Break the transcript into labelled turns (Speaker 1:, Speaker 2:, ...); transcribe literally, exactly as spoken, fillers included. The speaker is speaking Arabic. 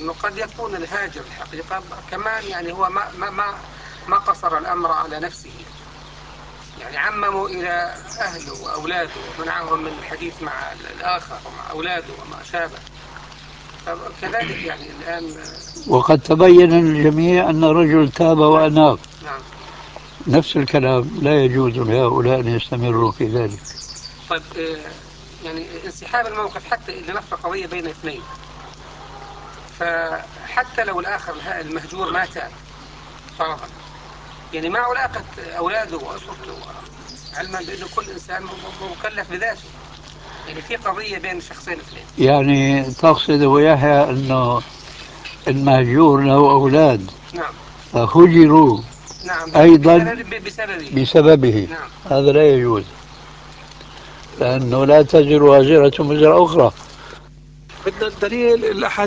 Speaker 1: أنه قد يكون الهاجر الحقيقة كمان يعني هو ما ما ما ما قصر الأمر على نفسه، يعني عمموا إلى أهله وأولاده ومنعهم من الحديث مع الآخر ومع أولاده وما شابه. فكذلك يعني الآن.
Speaker 2: وقد تبين للجميع أن الرجل تاب وأناب.
Speaker 1: نعم.
Speaker 2: نفس الكلام لا يجوز لهؤلاء أن يستمروا في ذلك.
Speaker 1: طيب يعني انسحاب الموقف حتى لنفرض قضية بين اثنين، فحتى لو الآخر المهجور ما تاب فرضا، يعني مع علاقة أولاده وأسرته، علما بأن كل إنسان مكلف بذاته، يعني في قضية بين الشخصين الاثنين.
Speaker 2: يعني تقصد ويحيى أنه المهجور له أولاد.
Speaker 1: نعم.
Speaker 2: فهجروا.
Speaker 1: نعم.
Speaker 2: أيضا
Speaker 1: بسببه.
Speaker 2: بسببه.
Speaker 1: نعم.
Speaker 2: هذا لا يجوز، لأنه لا تزر وازرة وزر أخرى.
Speaker 3: بدنا الدليل الأحاديث